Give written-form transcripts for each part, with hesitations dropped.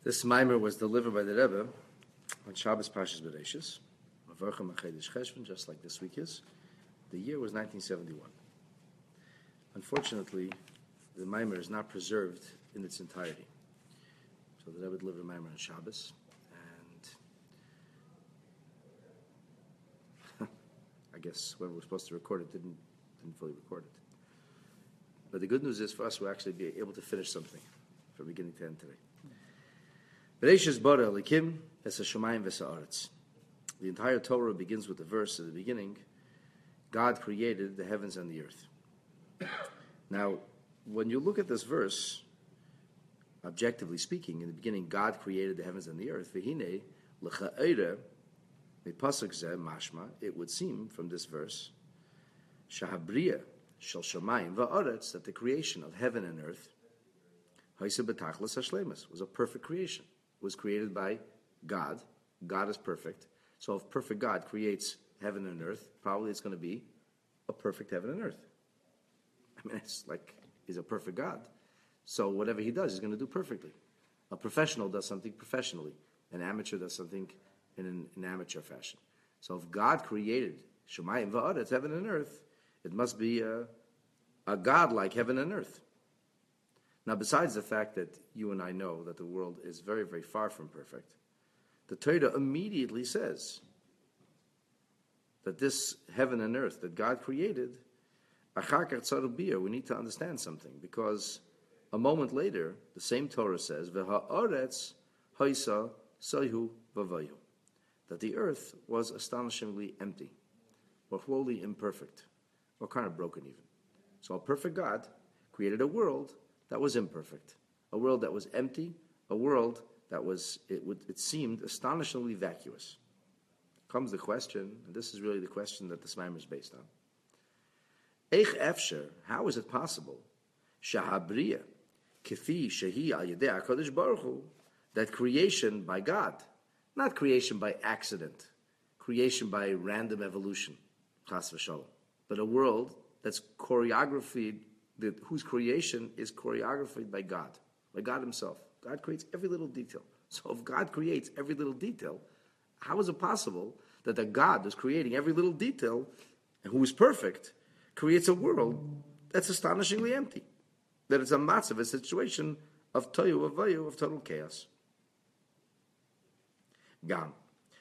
This mimer was delivered by the Rebbe on Shabbos Parshas Bereishis, Mavarchem HaChedesh Cheshvan, just like this week is. The year was 1971. Unfortunately, the mimer is not preserved in its entirety. So the Rebbe delivered a mimer on Shabbos, and I guess whoever was supposed to record it didn't fully record it. But the good news is for us, we'll actually be able to finish something from beginning to end today. Bereishis bara Elikim es hashamayim v'sa'aretz. The entire Torah begins with the verse at the beginning, God created the heavens and the earth. Now, when you look at this verse, objectively speaking, in the beginning, God created the heavens and the earth. V'hinei l'cha'eira mipasuk zeh mashma. It would seem from this verse, shahabriya shel shamayim va'aretz, that the creation of heaven and earth, haisa betachlis hashlemus, was a perfect creation. It was created by God. God is perfect. So if perfect God creates heaven and earth, probably it's going to be a perfect heaven and earth. I mean, it's like he's a perfect God. So whatever he does, he's going to do perfectly. A professional does something professionally. An amateur does something in an amateur fashion. So if God created Shemayim va'aretz, heaven and earth, it must be a God like heaven and earth. Now, besides the fact that you and I know that the world is very, very far from perfect, the Torah immediately says that this heaven and earth that God created, we need to understand something, because a moment later, the same Torah says, V'ha'aretz haisa sayhu v'vayu, that the earth was astonishingly empty, or wholly imperfect, or kind of broken even. So a perfect God created a world that was imperfect, a world that was empty, a world that was, it seemed astonishingly vacuous. Comes the question, and this is really the question that the Smimer is based on. Eich efsher, how is it possible, shahabriya, kifi shehi al yedei HaKadosh Baruch Hu, that creation by God, not creation by accident, creation by random evolution, chas v'shalom, but a world that's choreographed, whose creation is choreographed by God himself. God creates every little detail. So if God creates every little detail, how is it possible that a God who's creating every little detail, and who is perfect, creates a world that's astonishingly empty? That it's a matzav, a situation of tohu avayu, of total chaos. Gam.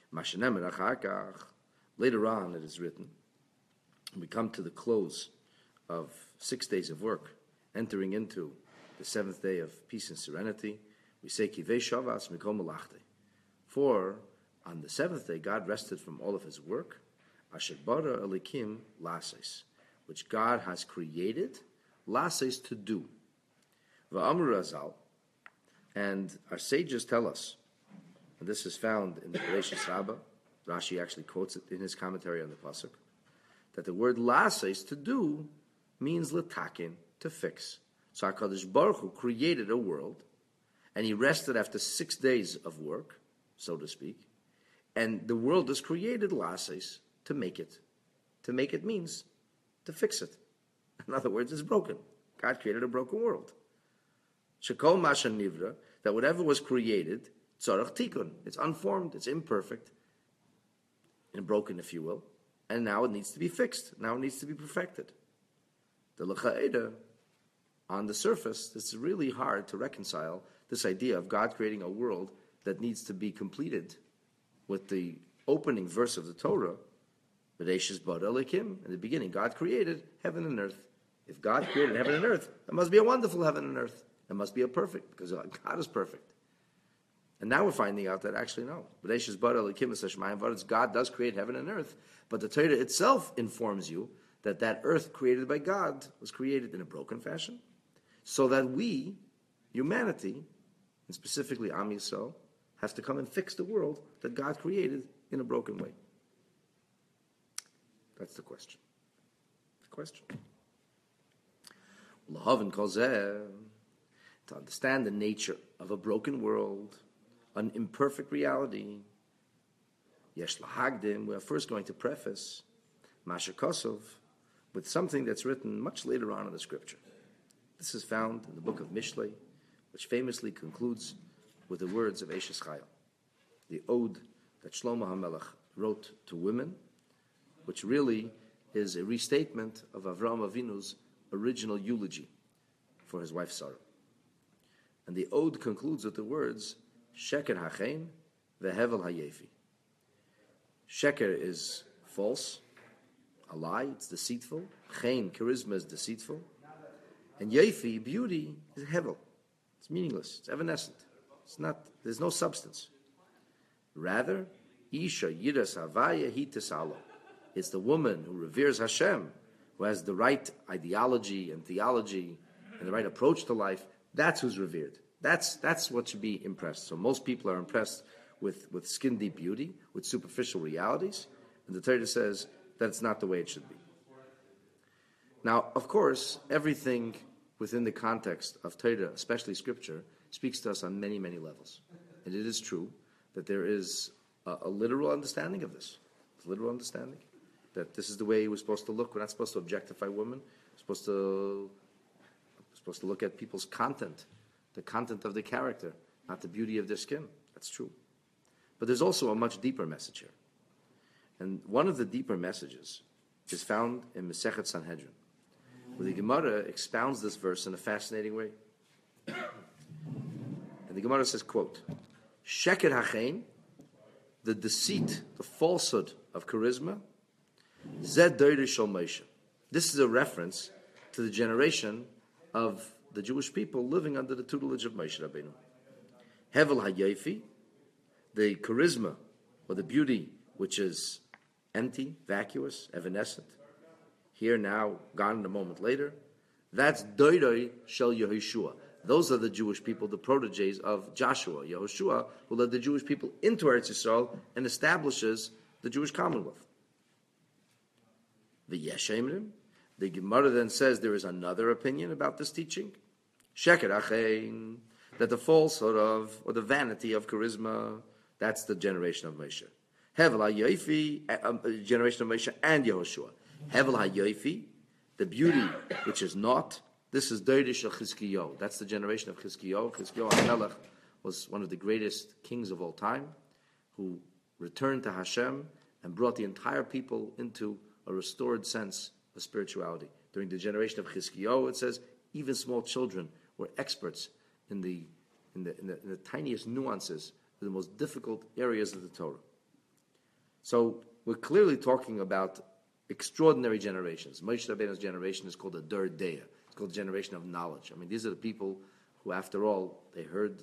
Later on it is written, we come to the close of 6 days of work, entering into the seventh day of peace and serenity. We say, Kivei Shavas Mikol Malachte. For on the seventh day, God rested from all of his work, Asher Bara Elikim Lases, which God has created, Lases to do. Va'amru Razal, and our sages tell us, and this is found in the Bereishis Rabbah, Rashi actually quotes it in his commentary on the Pasuk, that the word Lases, to do, means letakin, to fix. So HaKadosh Baruch Hu created a world, and he rested after 6 days of work, so to speak, and the world is created lases, to make it. To make it means to fix it. In other words, it's broken. God created a broken world. Shekol masha nivra, that whatever was created, tzarach tikun, it's unformed, it's imperfect, and broken, if you will, and now it needs to be fixed. Now it needs to be perfected. The l'cha'eda, on the surface, it's really hard to reconcile this idea of God creating a world that needs to be completed with the opening verse of the Torah, Bereishis bara Elikim, in the beginning, God created heaven and earth. If God created heaven and earth, it must be a wonderful heaven and earth. It must be a perfect, because God is perfect. And now we're finding out that actually no. Bereishis bara Elikim es hashamayim va'aretz, God does create heaven and earth, but the Torah itself informs you that that earth created by God was created in a broken fashion, so that we, humanity, and specifically Am Yisrael, has to come and fix the world that God created in a broken way. That's the question. The question. L'havin kol zeh, to understand the nature of a broken world, an imperfect reality, yesh lahagdim, we are first going to preface Masha Kosov with something that's written much later on in the scripture. This is found in the book of Mishlei, which famously concludes with the words of Eshes Chayil, the ode that Shlomo HaMelech wrote to women, which really is a restatement of Avraham Avinu's original eulogy for his wife Sarah. And the ode concludes with the words, Sheker hachein vehevel hayefi. Sheker is false, a lie, it's deceitful. Chen, charisma, is deceitful. And yefi, beauty, is hevel. It's meaningless, it's evanescent. It's not, there's no substance. Rather, Isha yiras havaya hitasalo. It's the woman who reveres Hashem, who has the right ideology and theology and the right approach to life. That's who's revered. That's what should be impressed. So most people are impressed with skin deep beauty, with superficial realities, and the Torah says that it's not the way it should be. Now, of course, everything within the context of Torah, especially Scripture, speaks to us on many, many levels. And it is true that there is a literal understanding of this. A literal understanding that this is the way we're supposed to look. We're not supposed to objectify women. We're supposed to look at people's content, the content of their character, not the beauty of their skin. That's true. But there's also a much deeper message here. And one of the deeper messages is found in Masechet Sanhedrin, where the Gemara expounds this verse in a fascinating way. And the Gemara says, quote, Sheker hachein, the deceit, the falsehood of charisma, zed doirish shel Moshe. This is a reference to the generation of the Jewish people living under the tutelage of Moshe Rabbeinu. Hevel hayefi, the charisma or the beauty which is empty, vacuous, evanescent, here now, gone in a moment later, that's doiroi shel Yehoshua. Those are the Jewish people, the proteges of Joshua, Yehoshua, who led the Jewish people into Eretz Yisrael and establishes the Jewish Commonwealth. The Yeshemrim, the Gemara then says there is another opinion about this teaching. Sheker achein, that the falsehood of, or the vanity of charisma, that's the generation of Moshe. Hevel HaYofi, generation of Moshe and Yehoshua. Hevel HaYofi, the beauty which is not, this is Doirish of Chizkiyahu. That's the generation of Chizkiyahu. Chizkiyahu HaMelech was one of the greatest kings of all time, who returned to Hashem and brought the entire people into a restored sense of spirituality. During the generation of Chizkiyahu, it says, even small children were experts in the tiniest nuances, the most difficult areas of the Torah. So we're clearly talking about extraordinary generations. Moshe Rabbeinu's generation is called a Dor Deah. It's called the generation of knowledge. I mean, these are the people who, after all, they heard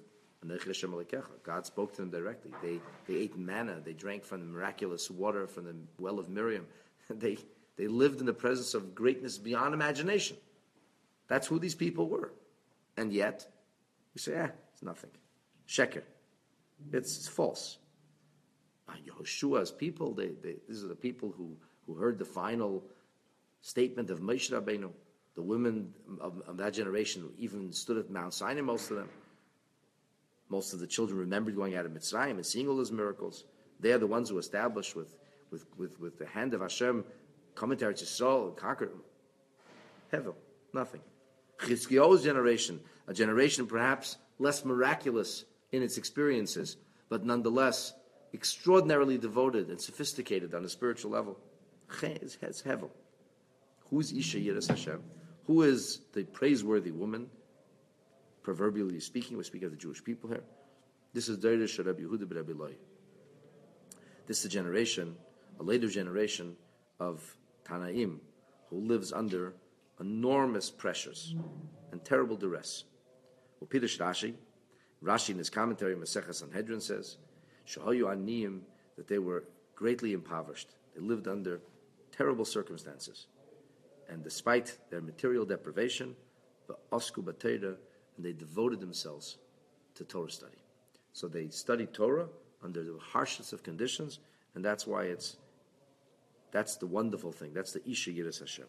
God spoke to them directly. They ate manna. They drank from the miraculous water from the well of Miriam. They lived in the presence of greatness beyond imagination. That's who these people were. And yet, we say, it's nothing. Sheker. It's false. Yehoshua's people, these are the people who heard the final statement of Moshe Rabbeinu. The women of that generation even stood at Mount Sinai, most of them. Most of the children remembered going out of Mitzrayim and seeing all those miracles. They are the ones who established with the hand of Hashem, coming to Eretz Yisrael and conquered them. Hevel, nothing. Chizkiyahu's generation, a generation perhaps less miraculous in its experiences, but nonetheless extraordinarily devoted and sophisticated on a spiritual level. It's Hevel. Who's Isha Yiras Hashem? Who is the praiseworthy woman? Proverbially speaking, we're speaking of the Jewish people here. This is Doirish Rabbi Yehuda Rabbi Eloi. This is a generation, a later generation of Tanaim, who lives under enormous pressures and terrible duress. Well, Pirush Rashi in his commentary, Masechah Sanhedrin, says, Shahayu Aniyim, that they were greatly impoverished. They lived under terrible circumstances. And despite their material deprivation, the Osku B'Torah, and they devoted themselves to Torah study. So they studied Torah under the harshest of conditions, and that's why that's the wonderful thing. That's the Isha Yiras Hashem.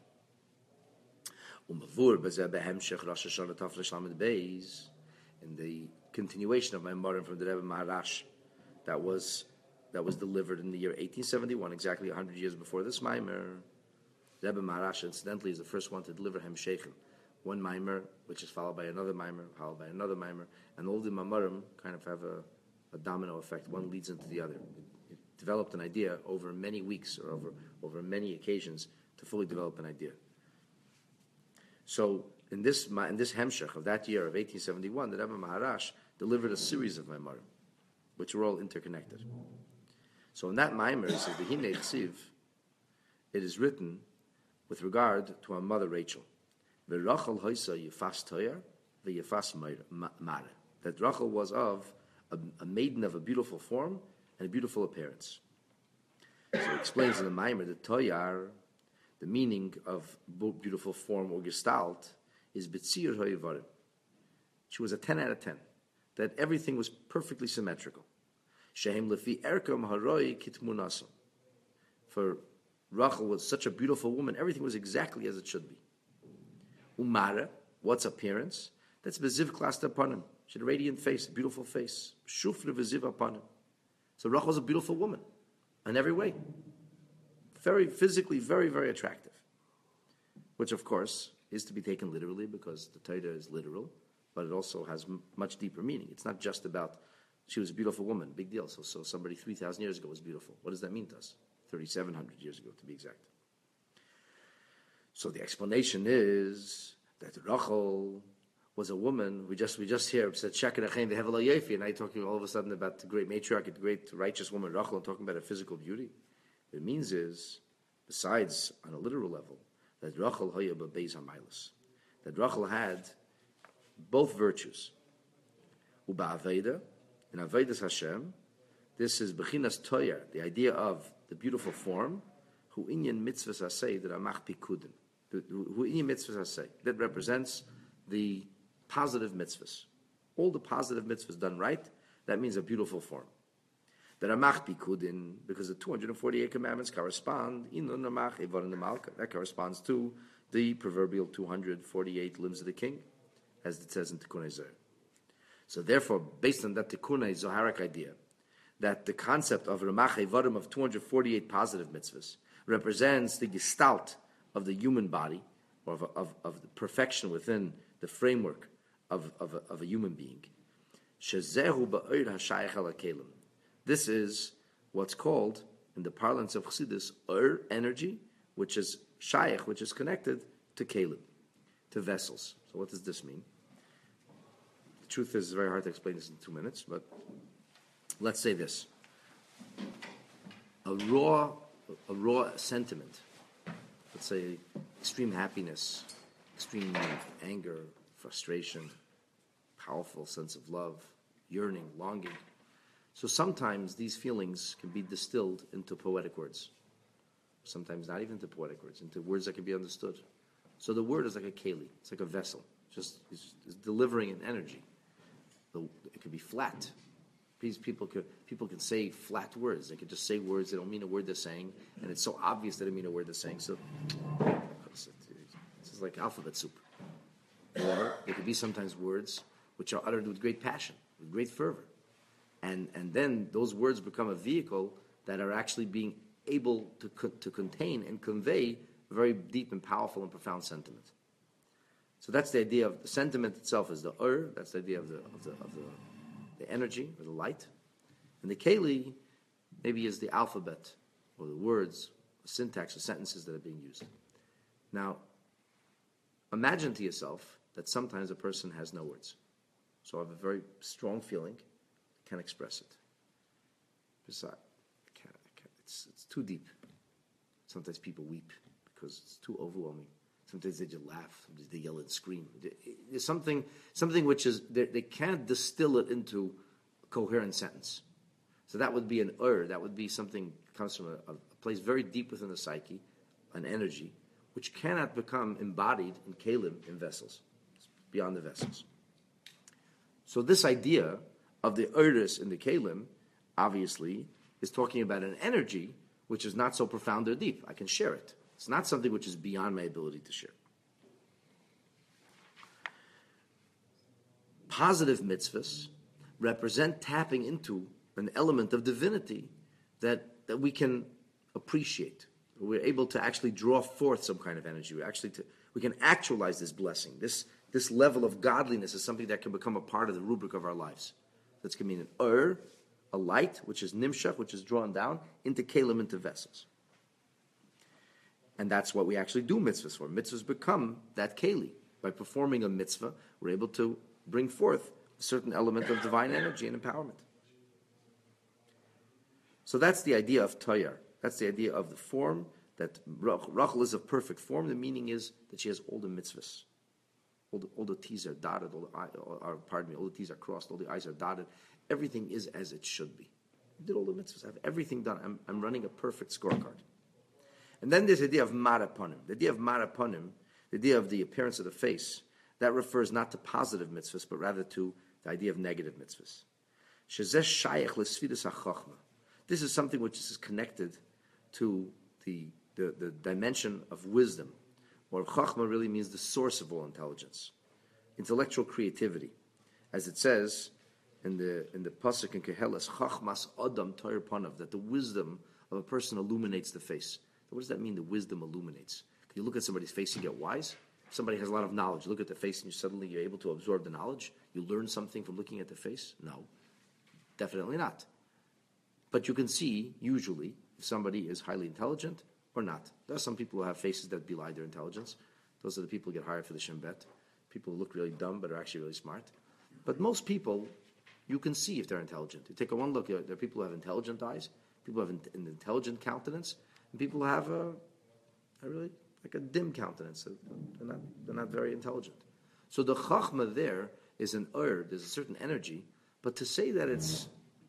In the continuation of my Marim from the Rebbe Maharash, that was delivered in the year 1871, exactly 100 years before this Maimer. Rebbe Maharash, incidentally, is the first one to deliver Hemshechim, one mimer, which is followed by another mimer, followed by another mimer, and all the mamarim kind of have a domino effect. One leads into the other. It developed an idea over many weeks or over many occasions to fully develop an idea. So in this hemshech of that year of 1871, the Rebbe Maharash delivered a series of maimarim, which were all interconnected. So in that maimer, it says, V'hinei tziv, it is written with regard to our mother Rachel. V'rachel hoisa yifas toyar, v'yifas mare. That Rachel was of a maiden of a beautiful form and a beautiful appearance. So it explains in the maimer that toyar, the meaning of beautiful form or gestalt, is betzir hoyevarim. She was a 10 out of 10. That everything was perfectly symmetrical. Shehem lefi erkam haroi kitmunasam. For Rachel was such a beautiful woman, everything was exactly as it should be. Umara, what's appearance? That's beziv klasta panim. She had a radiant face, a beautiful face. Shufra beziv panim. So Rachel was a beautiful woman in every way. Very physically, very, very attractive. Which, of course, is to be taken literally because the Torah is literal, but it also has much deeper meaning. It's not just about she was a beautiful woman, big deal. So somebody 3,000 years ago was beautiful. What does that mean to us? 3,700 years ago, to be exact. So the explanation is that Rachel was a woman. We just hear said Shekar Achem v'Hevel Yefi, and now you're talking all of a sudden about the great matriarch, the great righteous woman Rachel, and talking about her physical beauty. What it means is, besides on a literal level, that Rachel hoya b'beis hamaylos, that Rachel had both virtues. Uba Aveda, in Avedas Hashem, this is Bechinas Toya, the idea of the beautiful form, Hu inyan mitzvahs asay that amach pikudin. Hu inyan mitzvahs asay. That represents the positive mitzvahs. All the positive mitzvahs done right, that means a beautiful form. That amach pikudin, because the 248 commandments correspond, that corresponds to the proverbial 248 limbs of the king, as it says in Tikkunei Zohar. So therefore, based on that Tikkunei Zoharic idea, that the concept of Ramach Evarim of 248 positive mitzvahs represents the gestalt of the human body, or of the perfection within the framework of a human being. Shezehu ba'oir hashayach ala kelim. This is what's called, in the parlance of Chassidus, energy, which is shayach, which is connected to kelim, to vessels. So what does this mean? The truth is, it's very hard to explain this in 2 minutes, but let's say this. A raw sentiment, let's say extreme happiness, extreme anger, frustration, powerful sense of love, yearning, longing. So sometimes these feelings can be distilled into poetic words. Sometimes not even into poetic words, into words that can be understood. So the word is like a keli, it's like a vessel, it's delivering an energy. It could be flat. People can say flat words. They could just say words that don't mean a word they're saying, and it's so obvious they don't mean a word they're saying. So this is like alphabet soup. Or there could be sometimes words which are uttered with great passion, with great fervor, and then those words become a vehicle that are actually being able to contain and convey a very deep and powerful and profound sentiment. So that's the idea of the sentiment itself is the that's the idea of the energy or the light. And the keli maybe is the alphabet or the words, the syntax, the sentences that are being used. Now, imagine to yourself that sometimes a person has no words. So I have a very strong feeling, can't express it. Besides, it's too deep. Sometimes people weep because it's too overwhelming. Sometimes they just laugh. Sometimes they yell and scream. There's something which is they can't distill it into a coherent sentence. So that would be an that would be something that comes from a place very deep within the psyche, an energy, which cannot become embodied in kelim, in vessels, beyond the vessels. So this idea of the iris in the kelim, obviously, is talking about an energy which is not so profound or deep. I can share it. It's not something which is beyond my ability to share. Positive mitzvahs represent tapping into an element of divinity that we can appreciate. We're able to actually draw forth some kind of energy. We can actualize this blessing. This level of godliness is something that can become a part of the rubric of our lives. That's going to mean an a light, which is nimshach, which is drawn down into kelim, into vessels. And that's what we actually do mitzvahs for. Mitzvahs become that keli. By performing a mitzvah, we're able to bring forth a certain element of divine energy and empowerment. So that's the idea of tayar. That's the idea of the form, that Rachel is of perfect form. The meaning is that she has all the mitzvahs. All the T's are dotted, all the T's are crossed, all the I's are dotted. Everything is as it should be. I did all the mitzvahs. I have everything done. I'm running a perfect scorecard. And then there's the idea of maraponim. The idea of maraponim, the idea of the appearance of the face, that refers not to positive mitzvahs, but rather to the idea of negative mitzvahs. Shezeh shayach lesfidus hachachma. This is something which is connected to the dimension of wisdom. Or chachma really means the source of all intelligence, intellectual creativity, as it says in the pasuk in Kehelas, chachmas adam toyer panav, that the wisdom of a person illuminates the face. What does that mean? The wisdom illuminates. Can you look at somebody's face and get wise? If somebody has a lot of knowledge, you look at the face and you're able to absorb the knowledge. You learn something from looking at the face? No, definitely not. But you can see usually if somebody is highly intelligent or not. There are some people who have faces that belie their intelligence. Those are the people who get hired for the Shem Bet. People who look really dumb but are actually really smart. But most people, you can see if they're intelligent. You take a one look, there are people who have intelligent eyes, people who have an intelligent countenance, and people who have a really like a dim countenance. They're not very intelligent. So the chachma there is an there's a certain energy, but to say that it's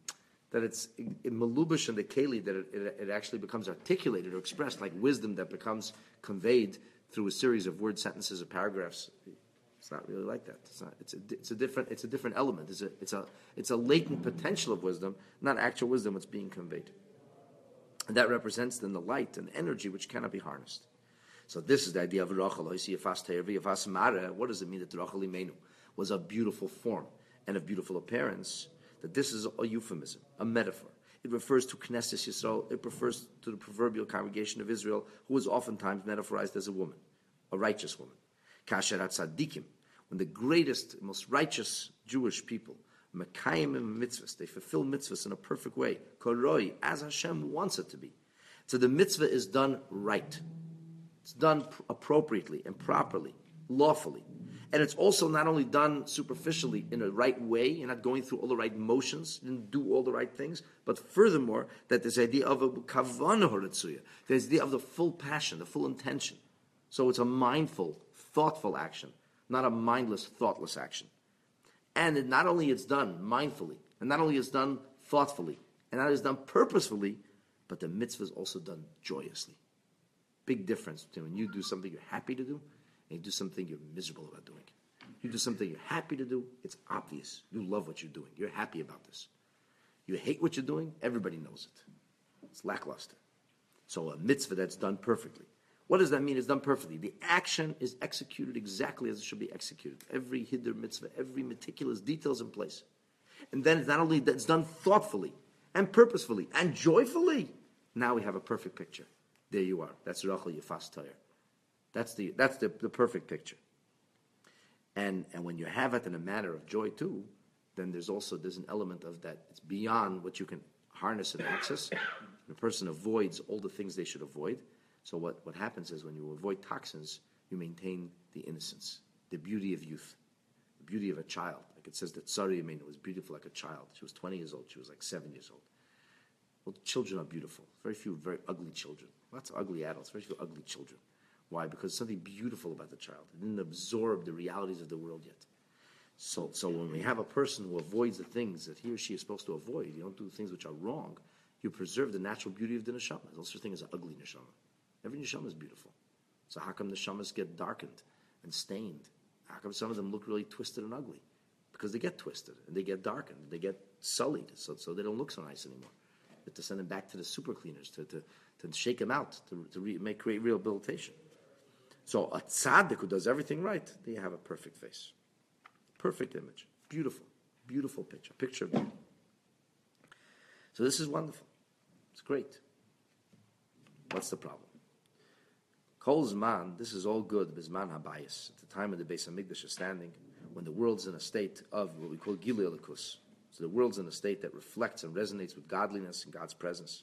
in malubish and the keli, that it actually becomes articulated or expressed like wisdom that becomes conveyed through a series of word sentences or paragraphs. It's not really like that. It's a different element. It's a latent potential of wisdom, not actual wisdom that's being conveyed. And that represents then the light and energy which cannot be harnessed. So this is the idea of Rachel. What does it mean that Rachel Imenu was a beautiful form and of beautiful appearance? That this is a euphemism, a metaphor. It refers to Knesset Yisrael. It refers to the proverbial congregation of Israel, who is oftentimes metaphorized as a woman, a righteous woman. Kasher HaTzadikim, when the greatest, most righteous Jewish people, Mekayim mitzvahs, they fulfill mitzvahs in a perfect way, Koroi, as Hashem wants it to be. So the mitzvah is done right. It's done appropriately and properly, lawfully. And it's also not only done superficially in a right way, you're not going through all the right motions, you didn't do all the right things, but furthermore, that this idea of a kavanah horitzuya, there's the idea of the full passion, the full intention. So it's a mindful, thoughtful action, not a mindless, thoughtless action. And it not only it's done mindfully, and not only it's done thoughtfully, and not only it's done purposefully, but the mitzvah is also done joyously. Big difference between when you do something you're happy to do, and you do something you're miserable about doing. You do something you're happy to do, it's obvious. You love what you're doing. You're happy about this. You hate what you're doing, everybody knows it. It's lackluster. So a mitzvah that's done perfectly. What does that mean? It's done perfectly. The action is executed exactly as it should be executed. Every hiddur mitzvah, every meticulous detail is in place. And then it's not only that it's done thoughtfully and purposefully and joyfully, now we have a perfect picture. There you are. That's Rachel Yefas Tayar. That's the perfect picture. And when you have it in a manner of joy too, then there's an element of that. It's beyond what you can harness and access. The person avoids all the things they should avoid. So what happens is when you avoid toxins, you maintain the innocence, the beauty of youth, the beauty of a child. Like it says that Sarah Yemenu was beautiful like a child. She was 20 years old. She was like 7 years old. Well, children are beautiful. Very few very ugly children. Lots of ugly adults, very few ugly children. Why? Because there's something beautiful about the child. It didn't absorb the realities of the world yet. So when we have a person who avoids the things that he or she is supposed to avoid, you don't do things which are wrong, you preserve the natural beauty of the neshama. There's no such thing as an ugly neshama. Every neshama is beautiful. So how come neshamas get darkened and stained? How come some of them look really twisted and ugly? Because they get twisted and they get darkened, they get sullied, so they don't look so nice anymore. You have to send them back to the super cleaners to shake them out, to create rehabilitation. So a tzaddik who does everything right, they have a perfect face. Perfect image. Beautiful. Beautiful picture. Picture of beauty. So this is wonderful. It's great. What's the problem? Kol Zman, this is all good, Bizman HaBayis, at the time of the Beis HaMikdash is standing, when the world's in a state of what we call Gilui Elikus. So the world's in a state that reflects and resonates with godliness and God's presence.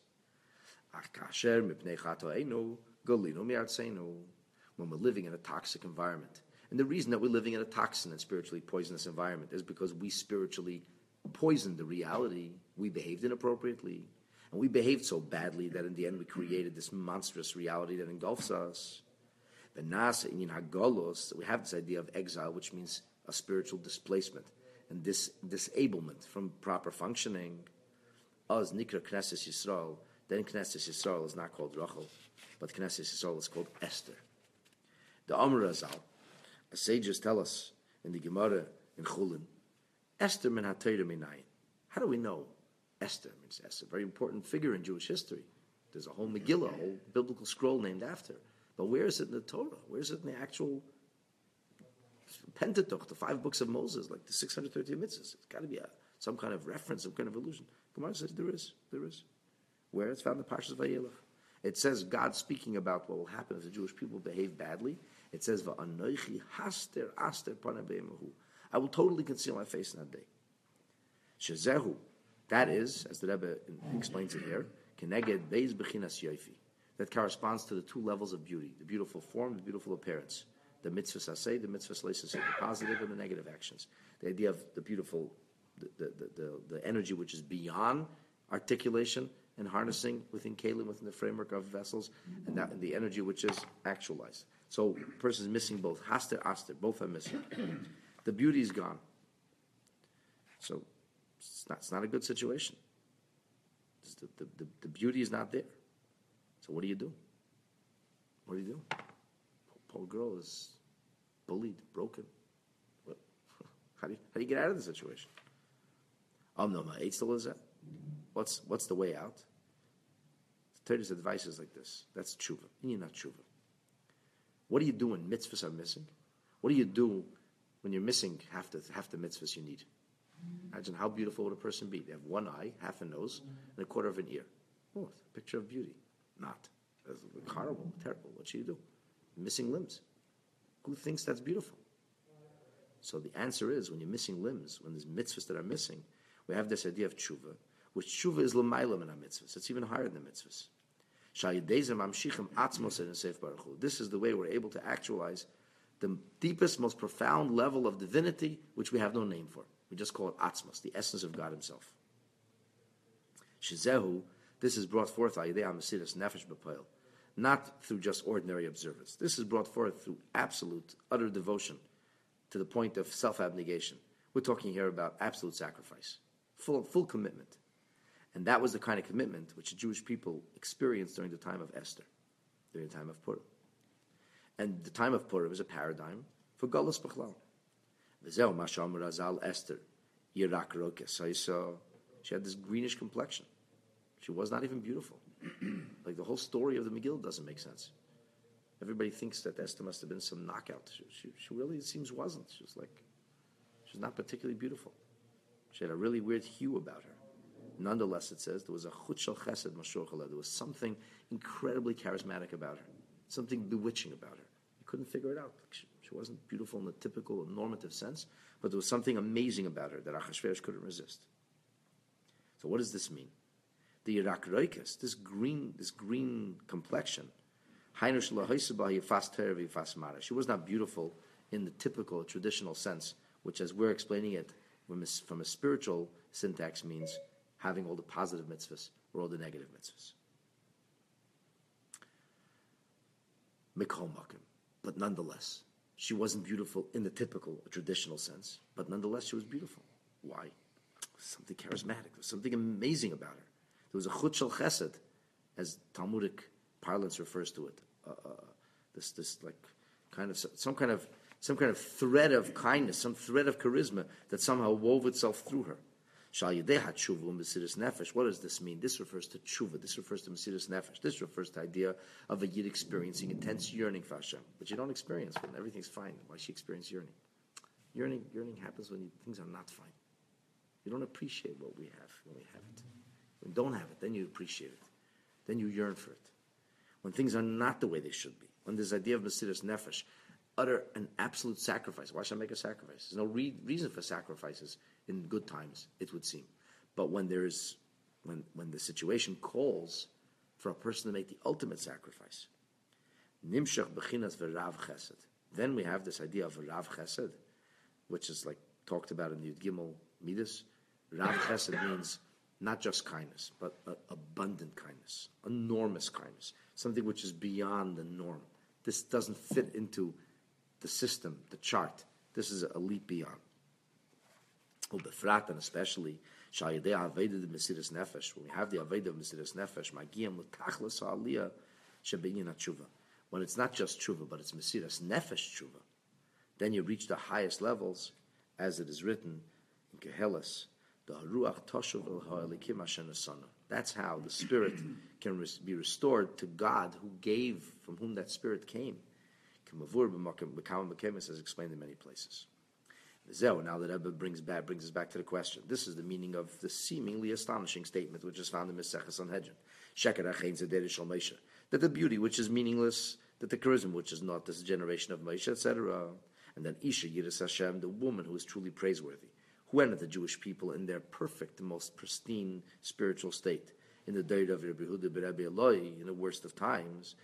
When we're living in a toxic environment. And the reason that we're living in a toxic and spiritually poisonous environment is because we spiritually poisoned the reality. We behaved inappropriately. And we behaved so badly that in the end we created this monstrous reality that engulfs us. We have this idea of exile, which means a spiritual displacement and disablement from proper functioning. As Nikra Knesset Yisrael, then Knesset Yisrael is not called Rachel, but Knesset Yisrael is called Esther. The Amr Azal, as sages tell us in the Gemara in Chulin, Esther min ha-Torah minayin. How do we know Esther means Esther? A very important figure in Jewish history. There's a whole Megillah, a whole biblical scroll named after. But where is it in the Torah? Where is it in the actual Pentateuch, the 5 books of Moses, like the 630 mitzvahs? It's got to be some kind of reference, some kind of allusion. Gemara says there is. Where? It's found in Parshas Vayelech. It says God speaking about what will happen if the Jewish people behave badly. It says, "Va'anoichi haster aster panei be'emahu." I will totally conceal my face in that day. Shezehu, that is, as the Rebbe explains it here, keneged beis bechinas yofi. That corresponds to the 2 levels of beauty: the beautiful form, the beautiful appearance, the mitzvahs aseh, the mitzvahs leisaseh, the positive and the negative actions. The idea of the beautiful, the energy which is beyond articulation and harnessing within kelim, within the framework of vessels, and the energy which is actualized. So a person is missing both. Haster, aster, both are missing. The beauty is gone. So it's not a good situation. The beauty is not there. So what do you do? What do you do? Poor girl is bullied, broken. What? How do you get out of the situation? No, my eight still is that. What's the way out? The Torah's advice is like this. That's tshuva. And you're not tshuva. What do you do when mitzvahs are missing? What do you do when you're missing half the mitzvahs you need? Imagine how beautiful would a person be. They have 1 eye, half a nose, and a quarter of an ear. Oh, it's a picture of beauty. Not. That's horrible, terrible. What should you do? Missing limbs. Who thinks that's beautiful? So the answer is, when you're missing limbs, when there's mitzvahs that are missing, we have this idea of tshuva, which tshuva is l'mayla min ha-mitzvahs. It's even higher than the mitzvahs. This is the way we're able to actualize the deepest, most profound level of divinity, which we have no name for. We just call it atzmos, the essence of God Himself. Shizehu, this is brought forth not through just ordinary observance. This is brought forth through absolute, utter devotion to the point of self-abnegation. We're talking here about absolute sacrifice, full commitment. And that was the kind of commitment which the Jewish people experienced during the time of Esther, during the time of Purim. And the time of Purim is a paradigm for Galus Bechlal. V'zeu ma she'amar Razal Esther, Yirak Rokes. She had this greenish complexion. She was not even beautiful. Like the whole story of the Megillah doesn't make sense. Everybody thinks that Esther must have been some knockout. She really, it seems, wasn't. She was not particularly beautiful. She had a really weird hue about her. Nonetheless, it says there was a chut shel chesed mashur chaleh. There was something incredibly charismatic about her, something bewitching about her. You couldn't figure it out. She wasn't beautiful in the typical normative sense, but there was something amazing about her that Achashverosh couldn't resist. So what does this mean? The Yirak Roikes, this green complexion, she was not beautiful in the typical traditional sense, which, as we're explaining it from a spiritual syntax, means having all the positive mitzvahs or all the negative mitzvahs. Mikol Makim. But nonetheless, she wasn't beautiful in the typical traditional sense, but nonetheless she was beautiful. Why? Something charismatic. There was something amazing about her. There was a chut shel chesed, as Talmudic parlance refers to it. This like kind of some kind of thread of kindness, some thread of charisma that somehow wove itself through her. What does this mean? This refers to tshuva. This refers to Mesiras Nefesh. This refers to the idea of a yid experiencing intense yearning for Hashem, but you don't experience when everything's fine. Why should you experience yearning? Yearning happens when things are not fine. You don't appreciate what we have when we have it. When you don't have it, then you appreciate it. Then you yearn for it. When things are not the way they should be, when this idea of Mesiras Nefesh, utter an absolute sacrifice. Why should I make a sacrifice? There's no reason for sacrifices in good times, it would seem. But when when the situation calls for a person to make the ultimate sacrifice, Nimshach Bechinas V'Rav Chesed. Then we have this idea of Rav Chesed, which is like talked about in the Yud Gimel Midas. Rav Chesed means not just kindness, but abundant kindness, enormous kindness, something which is beyond the norm. This doesn't fit into the system, the chart. This is a leap beyond. Ubefrat, and especially, Shayadei Aveda de Mesiras Nefesh, when we have the Aveda of Mesiras Nefesh, Magiyam L'Tachlis Aliyah Shebe'inyan HaTshuva. When it's not just Tshuva, but it's Mesiras Nefesh Tshuva, then you reach the highest levels, as it is written in Kehelas, the Haruach Toshuv El Ha'elikim Asher Nasana. That's how the spirit can be restored to God, who gave, from whom that spirit came. Kemavur b'makom b'kama b'kemes, as explained in many places. Now that Rebbe brings us back to the question. This is the meaning of the seemingly astonishing statement which is found in Maseches Sanhedrin. Sheker achein zederish shel Moshe, that the beauty which is meaningless, that the charisma which is not, this generation of Moshe, etc. And then Isha Yiras Hashem, the woman who is truly praiseworthy, who entered the Jewish people in their perfect, the most pristine spiritual state, in the day of Rabbi Yehuda b'Rabbi Eloi, in the worst of times,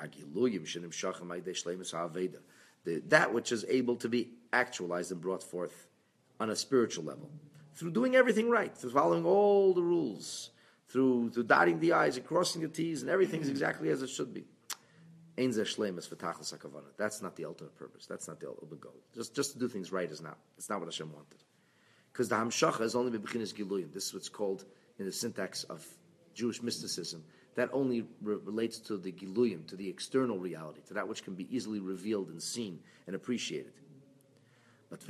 that which is able to be actualized and brought forth on a spiritual level, through doing everything right, through following all the rules, through dotting the I's and crossing the T's, and everything's exactly as it should be. That's not the ultimate purpose. That's not the ultimate goal. Just to do things right is not. It's not what Hashem wanted. Because the Hamshacha is only bebechinas Giluyim. This is what's called in the syntax of Jewish mysticism. That only relates to the Giluyim, to the external reality, to that which can be easily revealed and seen and appreciated. But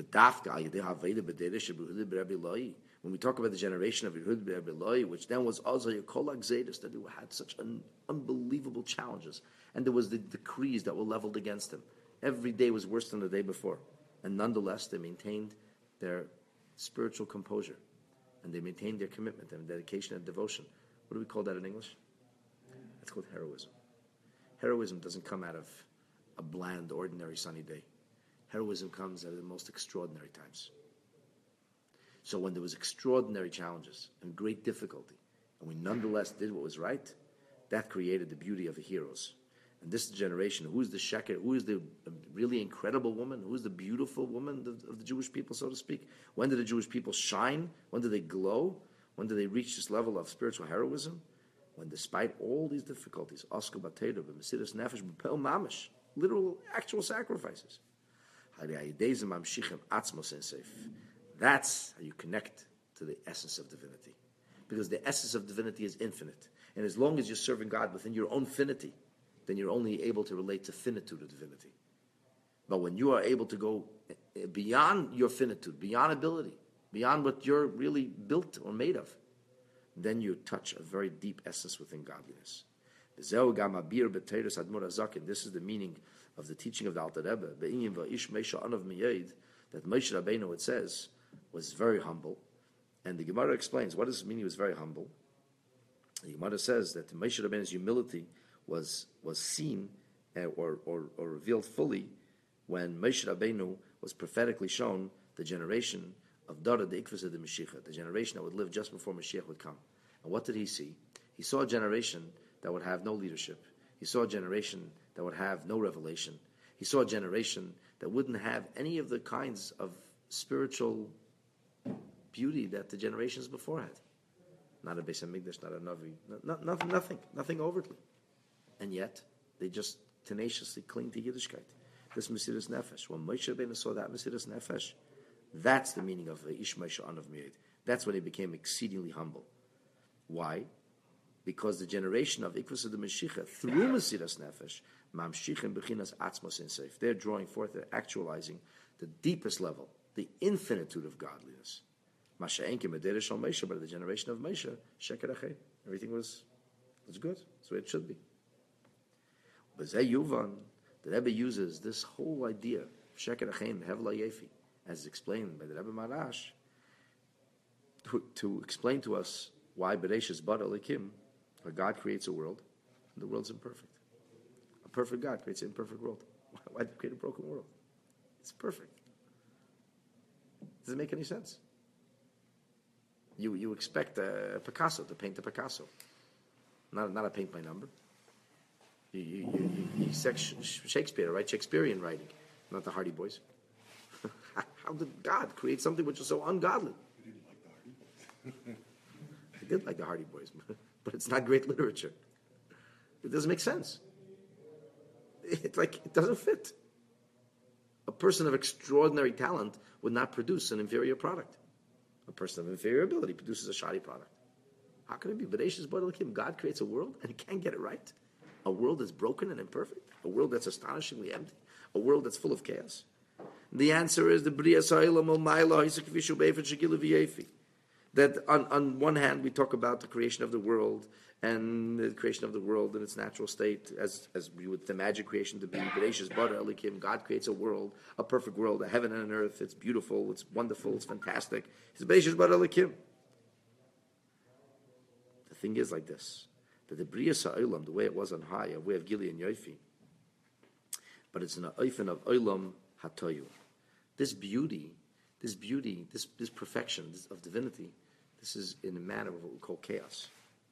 when we talk about the generation of Yehuda b'Rabbi Eloi, which then was also Kol HaGzeiros, that they had such unbelievable challenges, and there was the decrees that were leveled against them. Every day was worse than the day before, and nonetheless they maintained their spiritual composure, and they maintained their commitment and dedication and devotion. What do we call that in English? That's called heroism. Heroism doesn't come out of a bland, ordinary, sunny day. Heroism comes out of the most extraordinary times. So when there was extraordinary challenges and great difficulty, and we nonetheless did what was right, that created the beauty of the heroes. And this generation, who is the sheker, who is the really incredible woman, who is the beautiful woman of the Jewish people, so to speak? When did the Jewish people shine? When did they glow? When did they reach this level of spiritual heroism? When despite all these difficulties, Oscar Bateda, Mesiras Nefesh, B'Pel Mamish, literal, actual sacrifices. That's how you connect to the essence of divinity. Because the essence of divinity is infinite. And as long as you're serving God within your own finity, then you're only able to relate to finitude of divinity. But when you are able to go beyond your finitude, beyond ability, beyond what you're really built or made of, then you touch a very deep essence within godliness. This is the meaning of the teaching of the Alter Rebbe, that Moshe Rabbeinu, it says, was very humble. And the Gemara explains, what does it mean he was very humble? The Gemara says that Moshe Rabbeinu's humility was seen or revealed fully when Moshe Rabbeinu was prophetically shown the generation of Dara the Ikvus of the Mashiach, the generation that would live just before Mashiach would come. And what did he see? He saw a generation that would have no leadership. He saw a generation that would have no revelation. He saw a generation that wouldn't have any of the kinds of spiritual beauty that the generations before had. Not a Beis HaMikdash, not a Navi, nothing overtly. And yet, they just tenaciously cling to Yiddishkeit. This Mesiras Nefesh. When Moshe Rabbeinu saw that Mesiras Nefesh, that's the meaning of Ish Moshe Anav Miyad. That's when he became exceedingly humble. Why? Because the generation of Ikvus of the Mashiach, through Mesiras Nefesh, Mamshichim Bechinas Atzmos Inseif, they're drawing forth, they're actualizing the deepest level, the infinitude of godliness. Masha'enkim Aderish Al Moshe, but the generation of Moshe, Sheker Achei, everything was good. That's the way it should be. But Zeh Yuvan, the Rebbe uses this whole idea of Sheker Achei, Hevla Yefi, as explained by the Rebbe Marash, to explain to us why Bereshis Bara Elikim, where God creates a world, and the world's imperfect. A perfect God creates an imperfect world. Why did he create a broken world? It's perfect. Does it make any sense? You expect a Picasso to paint a Picasso, not a paint by number. You expect Shakespeare to write Shakespearean writing, not the Hardy Boys. How did God create something which is so ungodly? I did like the Hardy Boys, but it's not great literature. It doesn't make sense. It doesn't fit. A person of extraordinary talent would not produce an inferior product. A person of inferior ability produces a shoddy product. How can it be? Bereshis bara Elokim, God creates a world and he can't get it right. A world that's broken and imperfect. A world that's astonishingly empty. A world that's full of chaos. The answer is the Bria Sa'ilam al-Maila Hisakvishu Beifet Shagila V'Yefi. That on one hand we talk about the creation of the world and the creation of the world in its natural state, as we would imagine creation to be. Bereshis bara Elokim, God creates a world, a perfect world, a heaven and an earth. It's beautiful, it's wonderful, it's fantastic. It's Bereshis bara Elokim. The thing is like this, that the Bria Sa'ilam, the way it was on high, a way of Gili and Yofi, but it's an oifen of Olam Hatoyu. This beauty, this perfection of divinity, this is in a manner of what we call chaos.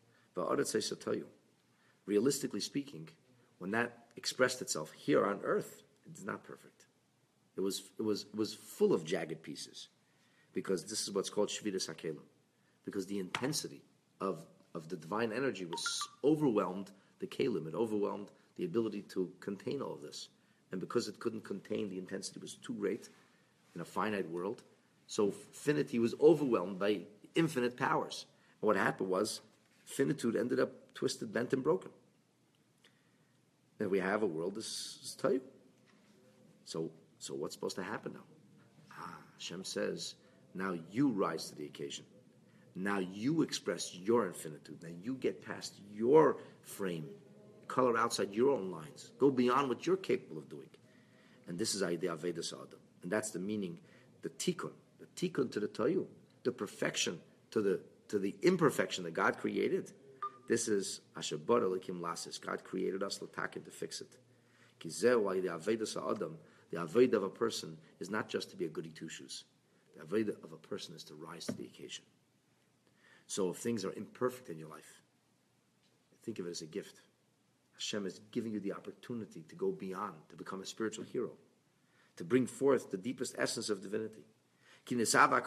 Realistically speaking, when that expressed itself here on earth, it's not perfect. It was full of jagged pieces, because this is what's called Shviras HaKelim, because the intensity of the divine energy was overwhelmed the Kelim. It overwhelmed the ability to contain all of this, and because it couldn't contain, the intensity was too great in a finite world. So finity was overwhelmed by infinite powers. And what happened was, finitude ended up twisted, bent, and broken. And we have a world that's tight. So what's supposed to happen now? Hashem says, now you rise to the occasion. Now you express your infinitude. Now you get past your frame, color outside your own lines. Go beyond what you're capable of doing. And this is the Avedas Adam. And that's the meaning, the tikkun to the Toyu, the perfection to the imperfection that God created. This is Asher bara Elokim lasis. God created us l'taken to fix it. Kizeh, why the Avedas Adam, the Aveda of a person is not just to be a goody two shoes. The Aveda of a person is to rise to the occasion. So if things are imperfect in your life, think of it as a gift. Hashem is giving you the opportunity to go beyond, to become a spiritual hero, to bring forth the deepest essence of divinity. God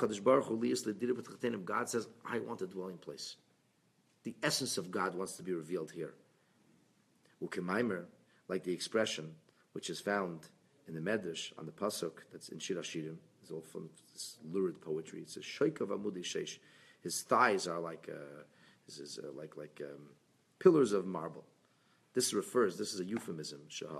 says, I want a dwelling place. The essence of God wants to be revealed here. Like the expression which is found in the Medrash on the Pasuk that's in Shir HaShirim, it's all from this lurid poetry. It says, Shoikav Amudi Sheish. His thighs are like pillars of marble. This is a euphemism.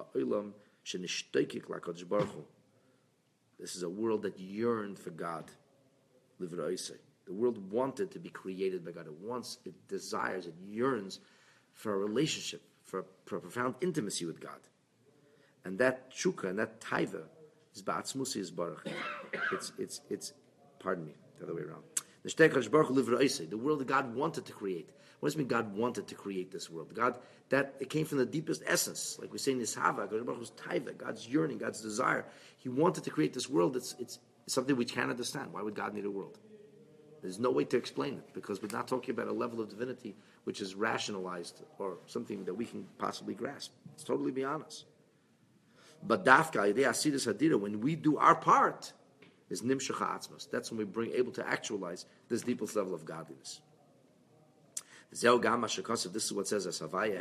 This is a world that yearned for God. The world wanted to be created by God. It desires, it yearns for a relationship, for a profound intimacy with God. And that chukka and that taiva is ba'atzmusi is baruch. It's pardon me, the other way around. The world that God wanted to create. What does it mean God wanted to create this world? It came from the deepest essence. Like we say in Nishava, God's taiva, God's yearning, God's desire. He wanted to create this world. It's something we can't understand. Why would God need a world? There's no way to explain it, because we're not talking about a level of divinity which is rationalized or something that we can possibly grasp. It's totally beyond us. But dafka, idei asidus hadira, when we do our part, is nimshacha atzmas. That's when we're able to actualize this deepest level of godliness. This is what says,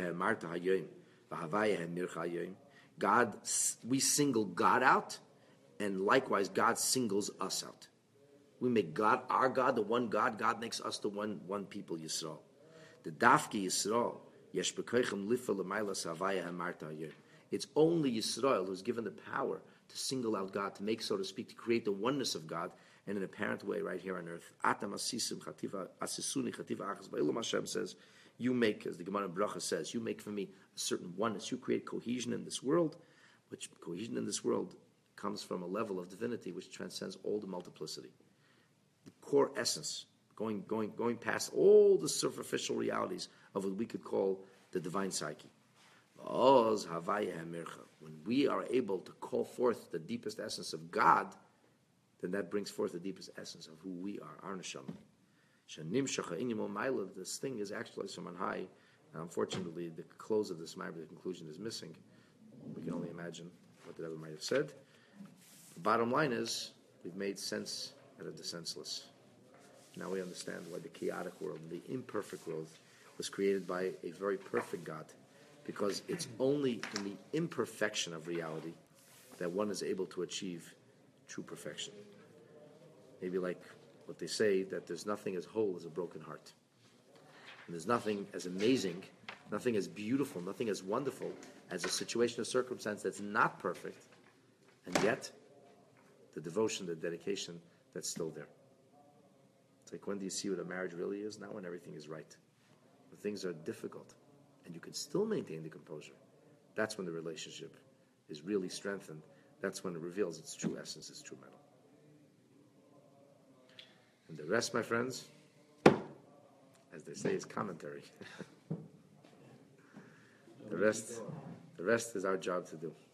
God, we single God out, and likewise God singles us out. We make God our God, the one God. God makes us the one people, Yisrael. The dafki Yisrael, yesh b'koichem lifa l'mayla savaya hamarta hayom. It's only Yisrael who's given the power to single out God, to make, so to speak, to create the oneness of God in an apparent way right here on earth. Atam asisim chativa asisuni chativa achas ba'ilum. Hashem says, you make, as the Gemara Bracha says, you make for me a certain oneness. You create cohesion in this world, which cohesion in this world comes from a level of divinity which transcends all the multiplicity. The core essence, going past all the superficial realities of what we could call the divine psyche. Oz Havaya Hamircha. When we are able to call forth the deepest essence of God, then that brings forth the deepest essence of who we are, our neshama. This thing is actually from on high. And unfortunately, the close of this matter, the conclusion is missing. We can only imagine what the Rebbe might have said. The bottom line is, we've made sense out of the senseless. Now we understand why the chaotic world, the imperfect world, was created by a very perfect God. Because it's only in the imperfection of reality that one is able to achieve true perfection. Maybe like what they say, that there's nothing as whole as a broken heart. And there's nothing as amazing, nothing as beautiful, nothing as wonderful as a situation or circumstance that's not perfect, and yet the devotion, the dedication that's still there. It's like, when do you see what a marriage really is? Not when everything is right. When things are difficult, and you can still maintain the composure. That's when the relationship is really strengthened. That's when it reveals its true essence, its true metal. And the rest, my friends, as they say, is commentary. The rest is our job to do.